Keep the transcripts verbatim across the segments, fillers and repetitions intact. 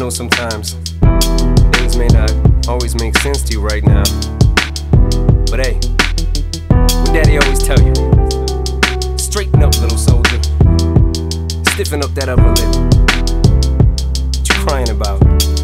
know sometimes things may not always make sense to you right now, but hey, what Daddy always tell you: straighten up, little soldier. Stiffen up that upper lip. What you crying about?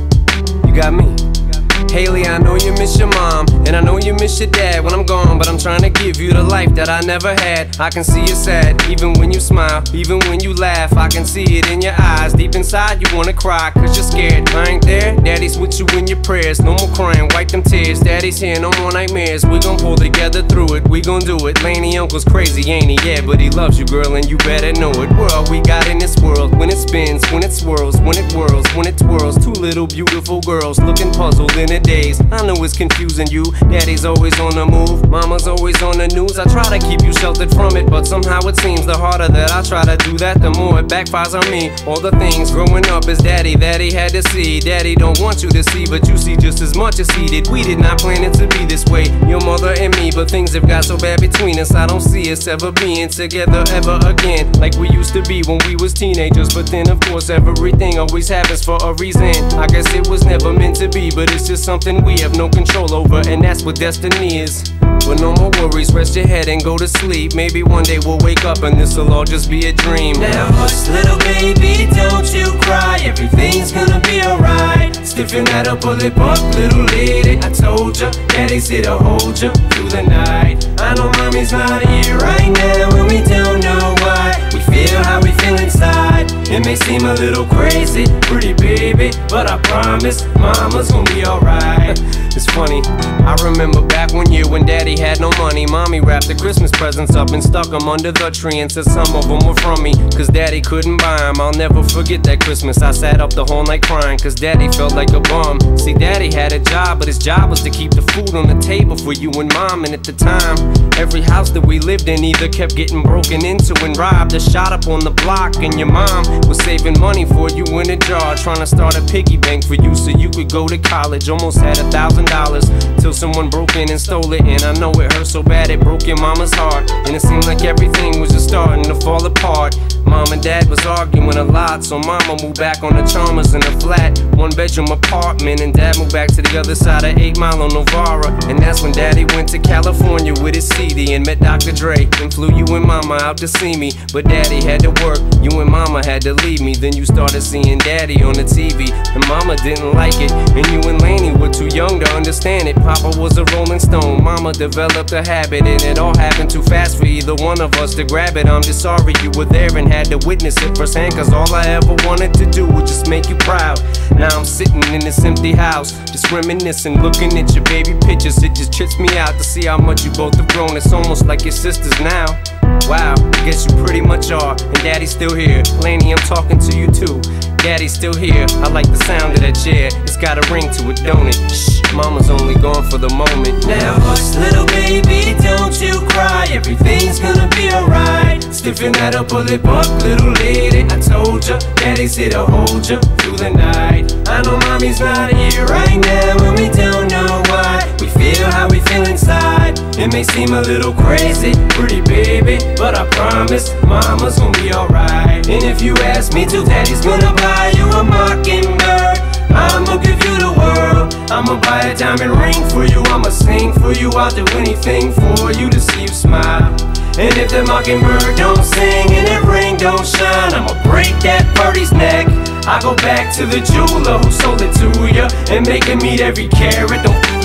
You got me. Haley, I know you miss your mom, and I know you miss your dad when I'm gone, but I'm trying to give you the life that I never had. I can see you sad, even when you smile, even when you laugh. I can see it in your eyes, deep inside you wanna cry, cause you're scared. I ain't there, Daddy's with you in your prayers. No more crying, wipe them tears. Daddy's here, no more nightmares. We gon' pull together through it, we gon' do it. Laney uncle's crazy, ain't he? Yeah, but he loves you, girl, and you better know it. We're all we got in this world, when it spins, when it swirls, when it whirls, when it twirls. Two little beautiful girls looking puzzled in it days. I know it's confusing you. Daddy's always on the move, mama's always on the news. I try to keep you sheltered from it, but somehow it seems the harder that I try to do that, the more it backfires on me. All the things growing up as daddy that he had to see, daddy don't want you to see, but you see just as much as he did. We did not plan it to be this way, your mother and me, but things have got so bad between us. I don't see us ever being together ever again, like we used to be when we was teenagers. But then of course everything always happens for a reason. I guess it was never meant to be, but it's just something we have no control over, and that's what destiny is. But no more worries, rest your head and go to sleep. Maybe one day we'll wake up and this'll all just be a dream. Now hush, little baby, don't you cry. Everything's gonna be alright. Stiffen that upper lip up, little lady. I told ya, Daddy's here to hold ya through the night. I know mommy's not here right now, and we don't know why. We feel how we feel inside. It may seem a little crazy, pretty baby, but I promise mama's gonna be alright. It's funny, I remember back one year when Daddy had no money. Mommy wrapped the Christmas presents up and stuck them under the tree and said some of them were from me, cause Daddy couldn't buy them. I'll never forget that Christmas. I sat up the whole night crying, cause Daddy felt like a bum. See, Daddy had a job, but his job was to keep the food on the table for you and Mom. And at the time, every house that we lived in either kept getting broken into and robbed or shot up on the block. And your mom was saving money for you in a jar, trying to start a piggy bank for you so you could go to college. Almost had a thousand dollars till someone broke in and stole it. And I know it hurt so bad it broke your mama's heart, and it seemed like everything was just starting to fall apart. Mom and Dad was arguing a lot, so Mama moved back on the Chalmers in a flat one bedroom apartment, and Dad moved back to the other side of eight Mile on Novara. And that's when Daddy went to California with his C D and met Doctor Dre, and flew you and Mama out to see me. But Daddy had to work, you and Mama had to leave me. Then you started seeing Daddy on the T V, and Mama didn't like it, and you and Laney were too young to understand it. Papa was a rolling stone, Mama developed a habit, and it all happened too fast for either one of us to grab it. I'm just sorry you were there and had to witness it firsthand, cause all I ever wanted to do was just make you proud. Now I'm sitting in this empty house, just reminiscing, looking at your baby pictures. It just trips me out to see how much you both have grown. It's almost like your sisters now. Wow, I guess you pretty much are, and Daddy's still here. Laney, I'm talking to you too. Daddy's still here, I like the sound of that chair. It's got a ring to it, don't it? Shh, Mama's only gone for the moment. Now hush, little baby, don't you cry. Everything's gonna be alright. Stiffen that upper lip up, little lady. I told ya, Daddy's here to hold ya through the night. I know Mommy's not here right now, and we don't know why. We feel how we feel inside. It may seem a little crazy, pretty baby, but I promise Mama's gonna be alright. And if you ask me to, Daddy's gonna buy you a mockingbird. I'ma give you the world. I'ma buy a diamond ring for you. I'ma sing for you. I'll do anything for you to see you smile. And if the mockingbird don't sing and that ring don't shine, I'ma break that birdie's neck. I go back to the jeweler who sold it to ya and make him eat every carat. Don't